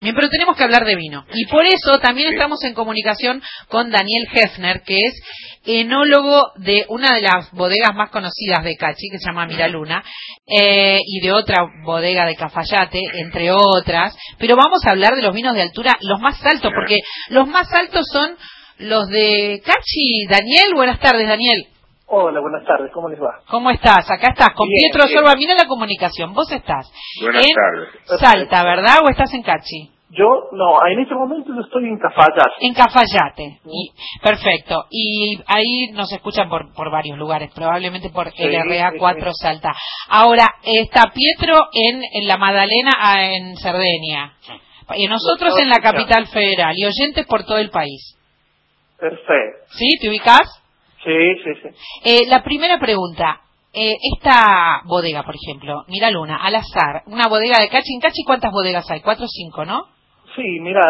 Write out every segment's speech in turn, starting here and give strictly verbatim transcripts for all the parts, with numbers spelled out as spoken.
Bien, pero tenemos que hablar de vino. Y por eso también estamos en comunicación con Daniel Hefner, que es enólogo de una de las bodegas más conocidas de Cachi, que se llama Miraluna, eh, y de otra bodega de Cafayate, entre otras. Pero vamos a hablar de los vinos de altura, los más altos, porque los más altos son los de Cachi. Daniel, buenas tardes, Daniel. Hola, buenas tardes, ¿cómo les va? ¿Cómo estás? Acá estás, con Bien, Pietro bien. Sorba. Mira la comunicación, vos estás Buenas en tardes. Salta, ¿verdad? ¿O estás en Cachi? Yo, no, en este momento yo estoy en Cafayate. En Cafayate. Y, perfecto. Y ahí nos escuchan por, por varios lugares, probablemente por Sí, el R A sí, cuatro sí. Salta. Ahora, está Pietro en, en la Magdalena, ah, en Cerdeña. Y nosotros en la capital federal. Y oyentes por todo el país. Perfecto. ¿Sí? ¿Te ubicás? Sí, sí, sí. Eh, la primera pregunta. Eh, esta bodega, por ejemplo, Miraluna, al azar, una bodega de Cachi. ¿En Cachi cuántas bodegas hay? Cuatro o cinco, ¿no? Sí, mira,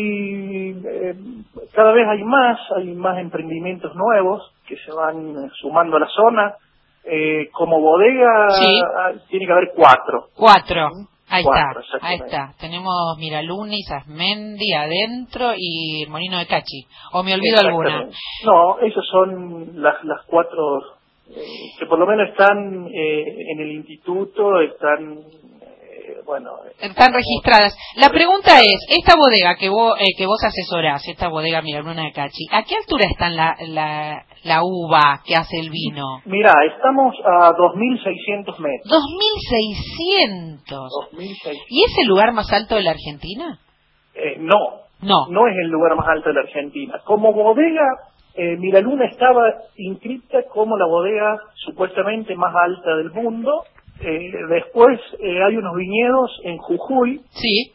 hay, eh, cada vez hay más, hay más emprendimientos nuevos que se van eh, sumando a la zona. Eh, como bodega Sí. ah, tiene que haber cuatro. Cuatro. Ahí Cuatro, está, ahí exactamente. está. Tenemos Miraluna, Isasmendi adentro y el Molino de Cachi. ¿O me olvido alguna? Exactamente. No, esas son las, las cuatro eh, que por lo menos están eh, en el instituto, están, eh, bueno... Están registradas. La pregunta es, esta bodega que vos, eh, que vos asesorás, esta bodega Miraluna de Cachi, ¿a qué altura está la, la, la uva que hace el vino? Mira, estamos a dos mil seiscientos metros. dos mil seiscientos. dos mil seiscientos. ¿Y es el lugar más alto de la Argentina? Eh, no, No. no es el lugar más alto de la Argentina. Como bodega, eh, Miraluna estaba inscrita como la bodega supuestamente más alta del mundo. Eh, después eh, hay unos viñedos en Jujuy Sí.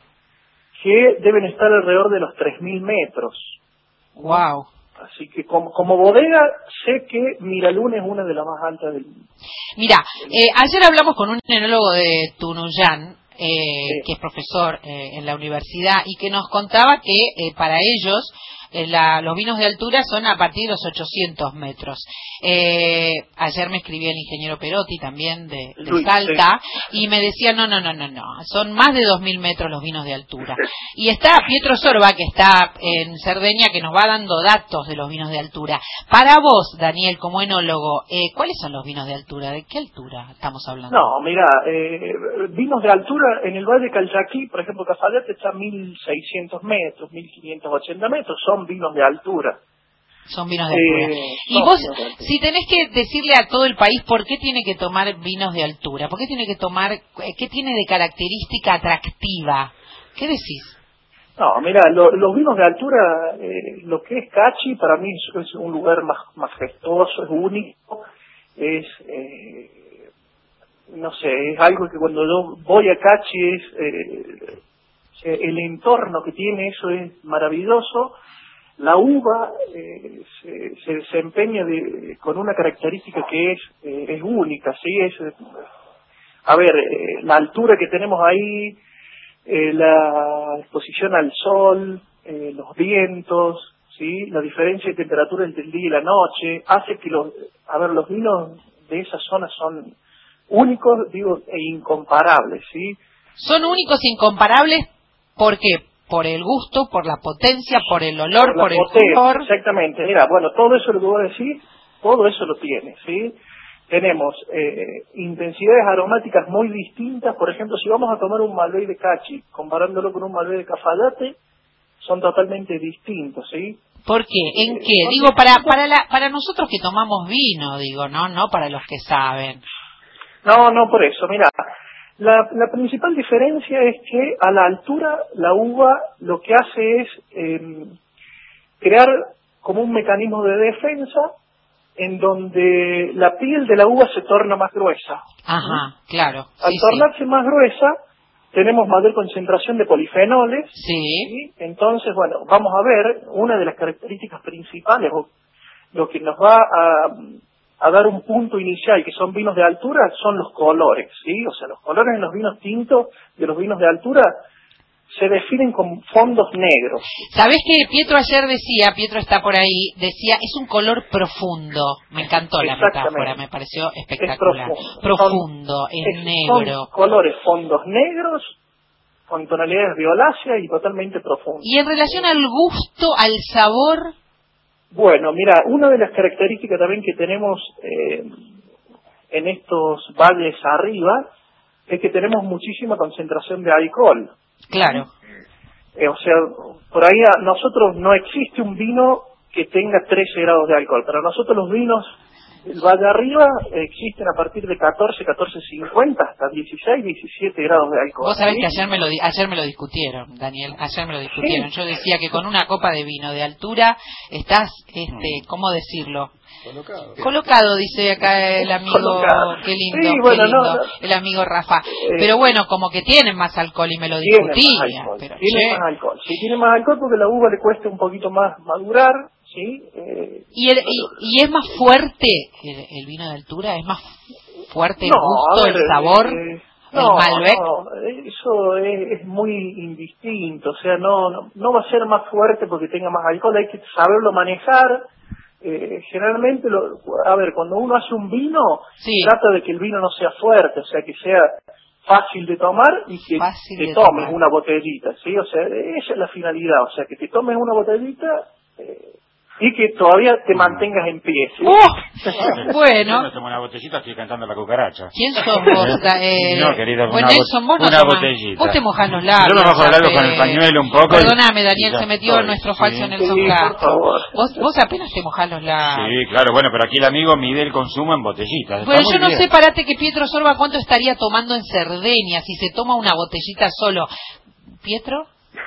que deben estar alrededor de los tres mil metros. ¿no? Wow. Así que como, como bodega sé que Miraluna es una de las más altas del mundo. Mira, eh, ayer hablamos con un enólogo de Tunuyán, eh, Sí. que es profesor eh, en la universidad, y que nos contaba que eh, para ellos eh, la, los vinos de altura son a partir de los ochocientos metros. Eh, ayer me escribía el ingeniero Perotti, también de, de Luis, Salta, y me decía, no, no, no, no, no, son más de dos mil metros los vinos de altura. Y está Pietro Sorba, que está en Cerdeña, que nos va dando datos de los vinos de altura. Para vos, Daniel, como enólogo, eh, ¿cuáles son los vinos de altura? ¿De qué altura estamos hablando? No, mira, eh, vinos de altura en el Valle Calchaquí, por ejemplo, Cafayate está a mil seiscientos metros, mil quinientos ochenta metros, son vinos de altura. Son vinos de altura. Eh, Y no, vos, vinos de altura. si tenés que decirle a todo el país por qué tiene que tomar vinos de altura, por qué tiene que tomar, eh, qué tiene de característica atractiva, ¿qué decís? No, mira, lo- los vinos de altura, eh, lo que es Cachi, para mí es, es un lugar más majestuoso, es único, es, eh, no sé, es algo que cuando yo voy a Cachi es, eh, eh, el entorno que tiene, eso es maravilloso. La uva eh, se, se desempeña de, con una característica que es, eh, es única, ¿sí? Es, eh, a ver, eh, la altura que tenemos ahí, eh, la exposición al sol, eh, los vientos, ¿sí? La diferencia de temperatura entre el día y la noche, hace que los, a ver, los vinos de esa zona son únicos, digo, e incomparables, ¿sí? Son únicos, incomparables, ¿por qué? Por el gusto, por la potencia, por el olor, Por la por el potencia, color. exactamente. Mira, bueno, todo eso lo que voy a decir, todo eso lo tiene, ¿sí? Tenemos eh, intensidades aromáticas muy distintas. Por ejemplo, si vamos a tomar un Malbec de Cachi, comparándolo con un Malbec de Cafayate, son totalmente distintos, ¿sí? ¿Por qué? ¿En Eh, qué? son Digo, para distintos. para la, para nosotros que tomamos vino, digo, no, no para los que saben. No, no por eso. Mira, la, la principal diferencia es que a la altura la uva lo que hace es eh, crear como un mecanismo de defensa en donde la piel de la uva se torna más gruesa. Ajá, claro. Al Sí, tornarse más gruesa, tenemos mayor concentración de polifenoles. sí. ¿sí? Entonces, bueno, vamos a ver, una de las características principales, o lo que nos va a, a dar un punto inicial, que son vinos de altura, son los colores, ¿sí? O sea, los colores en los vinos tintos de los vinos de altura se definen con fondos negros. ¿Sabés que Pietro ayer decía, Pietro está por ahí, decía, es un color profundo? Me encantó la metáfora, me pareció espectacular. Es profundo. Profundo, Son, es es- negro. Son colores fondos negros con tonalidades violáceas y totalmente profundas. Y en relación al gusto, al sabor... Bueno, mira, una de las características también que tenemos eh, en estos valles arriba es que tenemos muchísima concentración de alcohol. Claro. Eh, o sea, por ahí a nosotros no existe un vino que tenga trece grados de alcohol. Para nosotros los vinos del valle arriba eh, existen a partir de catorce, catorce cincuenta hasta dieciséis, diecisiete grados de alcohol. Vos sabés ¿sí? que ayer me, lo, ayer me lo discutieron, Daniel, ayer me lo discutieron. Sí. Yo decía que con una copa de vino de altura estás, este, ¿cómo decirlo? Colocado. Colocado, dice acá el amigo, Colocado. qué lindo, Sí, bueno, qué lindo, no, no. el amigo Rafa. Eh, pero bueno, como que tienen más alcohol y me lo Tiene discutía. más alcohol, Pero, tiene che. más alcohol. Sí, tiene más alcohol porque la uva le cuesta un poquito más madurar, ¿sí? Eh, ¿Y, el, y, y es más fuerte el, el vino de altura? ¿Es más fuerte el no, gusto, a ver, el sabor? eh, ¿El no, Malbec? no, eso es, es muy indistinto, o sea, no, no no va a ser más fuerte porque tenga más alcohol, hay que saberlo manejar. Eh, generalmente, lo, a ver, cuando uno hace un vino, Sí. trata de que el vino no sea fuerte, o sea, que sea fácil de tomar y que Fácil te de tomes tomar. una botellita, ¿sí? O sea, esa es la finalidad, o sea, que te tomes una botellita eh, y que todavía te mantengas en pie, ¿sí? ¡Oh! Bueno. Yo no tomo una botellita, estoy cantando la cucaracha. ¿Quién sos vos? Da- Eh, No, querido, bueno, una, Nelson, vos no una tomás. botellita. Vos te mojás los labios. Yo me mojo los labios con el apenas. pañuelo un poco. y- Perdóname, y Daniel, ya se metió estoy, nuestro sí. falso Nelson Sí, por Castro. favor. Vos, vos apenas te mojás los labios. Sí, claro, bueno, pero aquí el amigo mide el consumo en botellitas. Está Bueno, muy yo no bien. sé, parate, que Pietro Sorba cuánto estaría tomando en Cerdeña si se toma una botellita solo. ¿Pietro?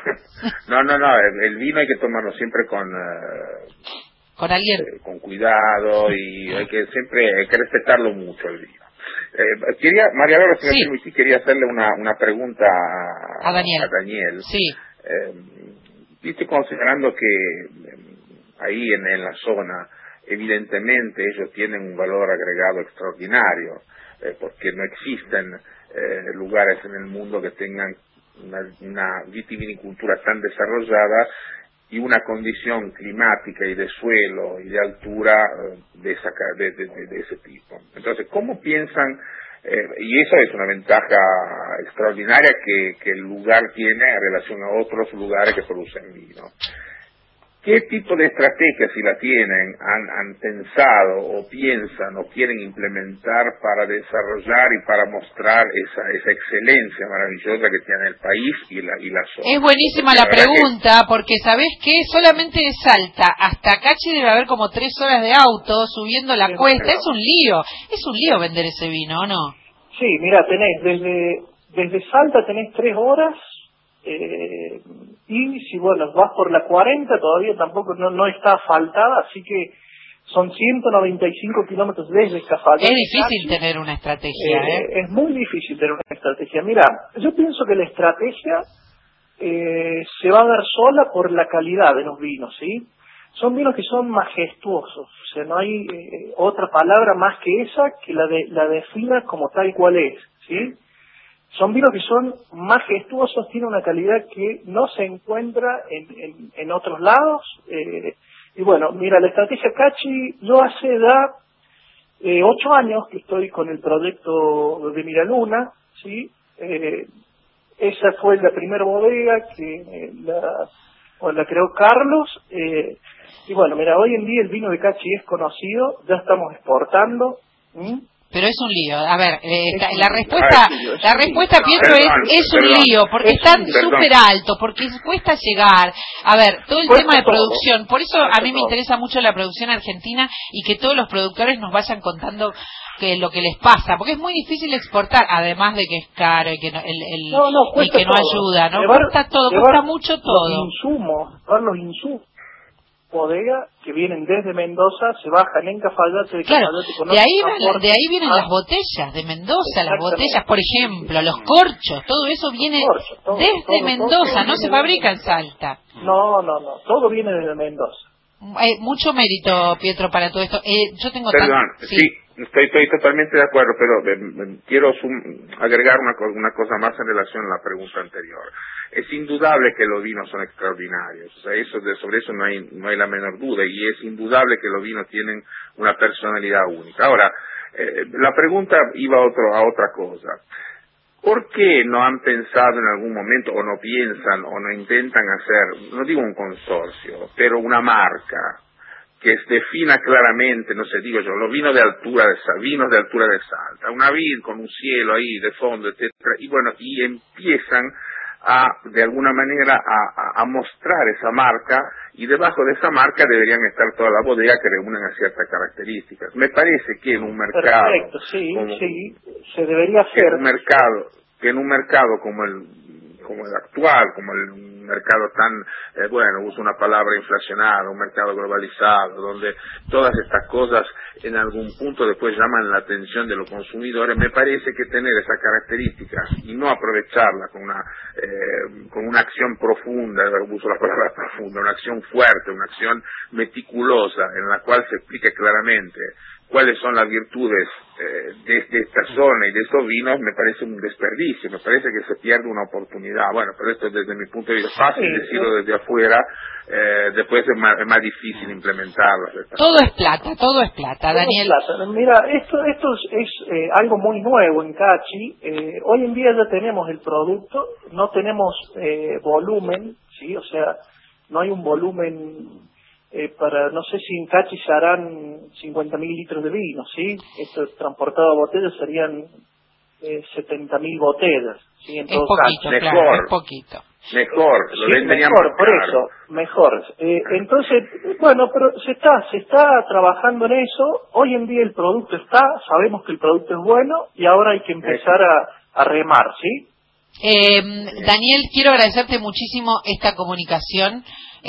No, no, no, el, el vino hay que tomarlo siempre con eh, ¿Con alguien? eh, con cuidado y hay que siempre hay que respetarlo mucho el vino. Eh, quería, María Laura, si Sí. me permitís, quería hacerle una, una pregunta a, A Daniel. a Daniel. Sí. Eh, Viste, considerando que eh, ahí en, en la zona, evidentemente ellos tienen un valor agregado extraordinario, eh, porque no existen eh, lugares en el mundo que tengan una, una vitivinicultura tan desarrollada y una condición climática y de suelo y de altura eh, de, esa, ca- de, de, de, de ese tipo. Entonces, ¿cómo piensan? Eh, y eso es una ventaja extraordinaria que, que el lugar tiene en relación a otros lugares que producen vino. ¿Qué tipo de estrategias, si la tienen, han, han pensado o piensan o quieren implementar para desarrollar y para mostrar esa, esa excelencia maravillosa que tiene el país y la, y la zona? Es buenísima Porque la verdad pregunta, porque ¿sabés qué? Solamente de Salta hasta Cachi debe haber como tres horas de auto subiendo la Sí, cuesta. claro. Es un lío, es un lío vender ese vino, ¿o no? Sí, mira, tenés desde desde Salta tenés tres horas eh, y si bueno vas por la cuarenta todavía tampoco no no está asfaltada, así que son ciento noventa y cinco kilómetros desde Cafayate. Es difícil Cachi. tener una estrategia, Eh, ¿eh? Es muy difícil tener una estrategia. Mira, yo pienso que la estrategia eh, se va a dar sola por la calidad de los vinos, ¿sí? Son vinos que son majestuosos, o sea, no hay eh, otra palabra más que esa que la de la defina como tal cual es, ¿sí? Son vinos que son majestuosos, tienen una calidad que no se encuentra en, en, en otros lados. Eh, y bueno, mira, la estrategia Cachi, yo hace ya eh, ocho años que estoy con el proyecto de Miraluna, ¿sí? Eh, esa fue la primera bodega que eh, la, bueno, la creó Carlos. Eh, y bueno, mira, hoy en día el vino de Cachi es conocido, ya estamos exportando. ¿Mm? Pero es un lío. A ver, eh, Es ta- un la lío. respuesta, Ah, es un lío, es la un lío. respuesta, No, Pietro, perdón, es, es un perdón. lío, porque Es un están lío. súper altos, porque cuesta llegar. A ver, todo el Cuesta tema de todo. producción, por eso a Cuesta mí me todo. interesa mucho la producción argentina y que todos los productores nos vayan contando que lo que les pasa, porque es muy difícil exportar, además de que es caro y que no, el, el, No, no, y cuesta que no todo. ayuda, ¿no? Llevar- Cuesta todo, llevar cuesta mucho todo. Los insumos, llevar los insumos bodega que vienen desde Mendoza, se bajan en Cafayate, de Claro, Cafayate con de ahí, otro van- transporte. de ahí vienen Ah, las botellas de Mendoza, las Exactamente. botellas, por ejemplo, los corchos, todo eso viene corchos, todo, desde todo, todo, Mendoza, todo no se viene fabrica en desde Salta. No, no, no, todo viene desde Mendoza. Hay mucho mérito, Pietro, para todo esto. Eh, yo tengo tan- Perdón, sí, estoy, estoy totalmente de acuerdo, pero eh, eh, quiero sum- agregar una, co- una cosa más en relación a la pregunta anterior. Es indudable que los vinos son extraordinarios, o sea, eso de, sobre eso no hay, no hay la menor duda, y es indudable que los vinos tienen una personalidad única. Ahora, eh, la pregunta iba a, otro, a otra cosa. ¿por qué no han pensado en algún momento, o no piensan, o no intentan hacer, no digo un consorcio, pero una marca que defina claramente, no sé, digo yo, los vinos de altura de Salta, vinos de altura de Salta, una vid con un cielo ahí de fondo, etcétera, y bueno, y empiezan a, de alguna manera, a, a, a mostrar esa marca, y debajo de esa marca deberían estar todas las bodegas que reúnen a ciertas características. Me parece que en un mercado... Perfecto, sí, como, sí, se debería hacer. Que en un mercado, que en un mercado como el como el actual, como el mercado tan, eh, bueno, uso una palabra inflacionada, un mercado globalizado, donde todas estas cosas en algún punto después llaman la atención de los consumidores, me parece que tener esas características y no aprovecharla con una eh, con una acción profunda, uso la palabra profunda, una acción fuerte, una acción meticulosa, en la cual se explique claramente cuáles son las virtudes eh, de, de esta zona y de estos vinos, me parece un desperdicio, me parece que se pierde una oportunidad. Bueno, pero esto desde mi punto de vista es fácil sí, decirlo sí. desde afuera, eh, después es más, es más difícil implementarlo. Todo es plata, todo es plata, Todo Daniel. es plata. Mira, esto, esto es, es eh, algo muy nuevo en Cachi. Eh, hoy en día ya tenemos el producto, no tenemos eh, volumen, ¿sí? O sea, no hay un volumen... Eh, para, no sé si en Cachi se harán cincuenta mil litros de vino, ¿sí? Esto transportado a botellas serían eh, setenta mil botellas, ¿sí? En Es todo poquito, caso. claro, Mejor. es poquito. Mejor, lo Sí, venderían mejor, más por caro. eso, mejor. Eh, entonces, bueno, pero se está, se está trabajando en eso. Hoy en día el producto está, sabemos que el producto es bueno y ahora hay que empezar a, a remar, ¿sí? Eh, Daniel, quiero agradecerte muchísimo esta comunicación.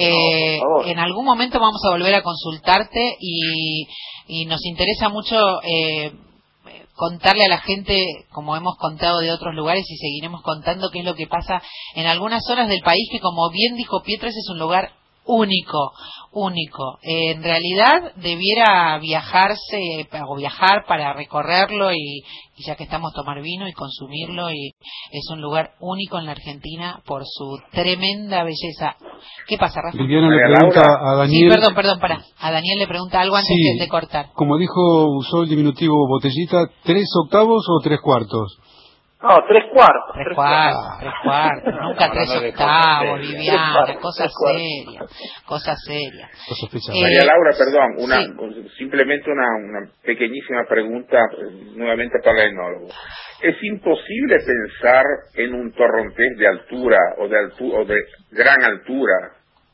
Eh, No, por favor. en algún momento vamos a volver a consultarte y, y nos interesa mucho eh, contarle a la gente, como hemos contado de otros lugares y seguiremos contando, qué es lo que pasa en algunas zonas del país que, como bien dijo Pietro, ese es un lugar único, único. Eh, en realidad debiera viajarse o viajar para recorrerlo y, y ya que estamos, tomar vino y consumirlo, y es un lugar único en la Argentina por su tremenda belleza. ¿Qué pasa, Rafa? Viviana le María pregunta Laura. a Daniel... Sí, perdón, perdón, para. A Daniel le pregunta algo antes Sí, de, de cortar. Como dijo, usó el diminutivo botellita, ¿tres octavos o tres cuartos? No, tres cuartos. Tres cuartos, tres cuartos, nunca Estamos tres hablando de octavos, cosas serias. Viviana, Tres cuartos, cosas tres cuartos. serias, cosas serias. Lo sospechaba. Eh, María Laura, perdón, una, sí. simplemente una, una pequeñísima pregunta, eh, nuevamente para el enólogo. ¿Es imposible pensar en un torrontés de altura o de, altu o de gran altura?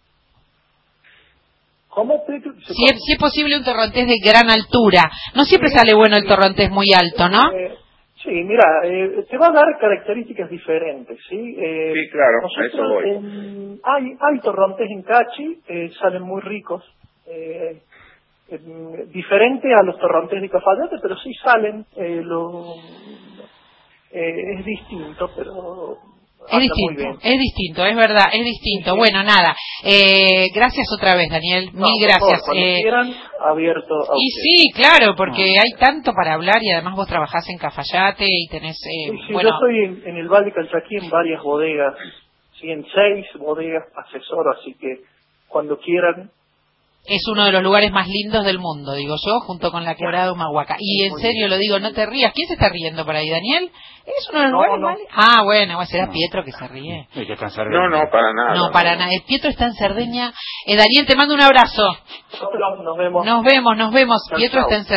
¿Cómo? Pedro? ¿Se Si es, si es posible un torrontés de gran altura. No siempre sale bueno el torrontés muy alto, ¿no? Eh, sí, mira, eh, te va a dar características diferentes, ¿sí? Eh, Sí, claro, a nosotros, eso voy. en- hay, hay torrontés en Cachi, eh, salen muy ricos, eh, eh, diferente a los torrontés de Cafayate, pero sí salen, eh, lo, eh, es distinto, pero Es distinto, es distinto, es verdad, es distinto. Sí, sí. Bueno, nada, eh, gracias otra vez, Daniel, no, mil gracias. Favor, cuando eh, quieran, abierto a y ustedes. sí, claro, porque no. hay tanto para hablar y además vos trabajás en Cafayate y tenés... Eh, sí, sí, bueno, yo estoy en, en el Valle Calchaquí en varias bodegas, sí, en seis bodegas asesoro, así que cuando quieran... Es uno de los lugares más lindos del mundo, digo yo, junto con la Quebrada de Humahuaca. Y en serio lo digo, no te rías. ¿Quién se está riendo por ahí, Daniel? ¿Es uno de los no, lugares no. más lindos? Ah, bueno, será no. Pietro que se ríe. Sí, que está en No, no, para nada. No, para no. nada. Pietro está en Cerdeña. Eh, Daniel, te mando un abrazo. Nos vemos. Nos vemos, nos vemos. Chau, Pietro chau. está en Cerdeña.